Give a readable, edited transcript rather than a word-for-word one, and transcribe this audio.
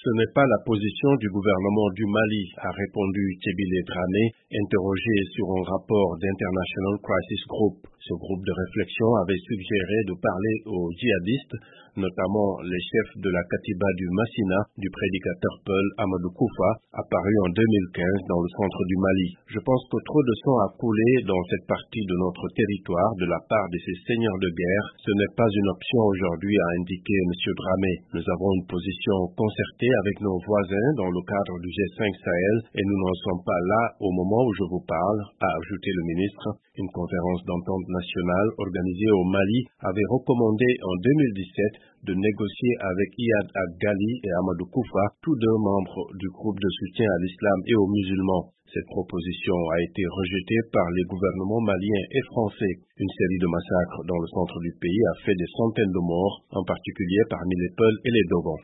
Ce n'est pas la position du gouvernement du Mali, a répondu Tchébile Dramé, interrogé sur un rapport d'International Crisis Group. Ce groupe de réflexion avait suggéré de parler aux djihadistes, notamment les chefs de la Katiba du Massina, du prédicateur Peul Amadou Koufa, apparu en 2015 dans le centre du Mali. Je pense que trop de sang a coulé dans cette partie de notre territoire de la part de ces seigneurs de guerre. Ce n'est pas une option aujourd'hui, a indiqué M. Dramé. Nous avons une position concertée avec nos voisins dans le cadre du G5 Sahel et nous n'en sommes pas là au moment où je vous parle, a ajouté le ministre. Une conférence d'entente nationale organisée au Mali avait recommandé en 2017 de négocier avec Iyad Ag-Ghali et Amadou Koufa, tous deux membres du groupe de soutien à l'islam et aux musulmans. Cette proposition a été rejetée par les gouvernements maliens et français. Une série de massacres dans le centre du pays a fait des centaines de morts, en particulier parmi les Peuls et les Dogons.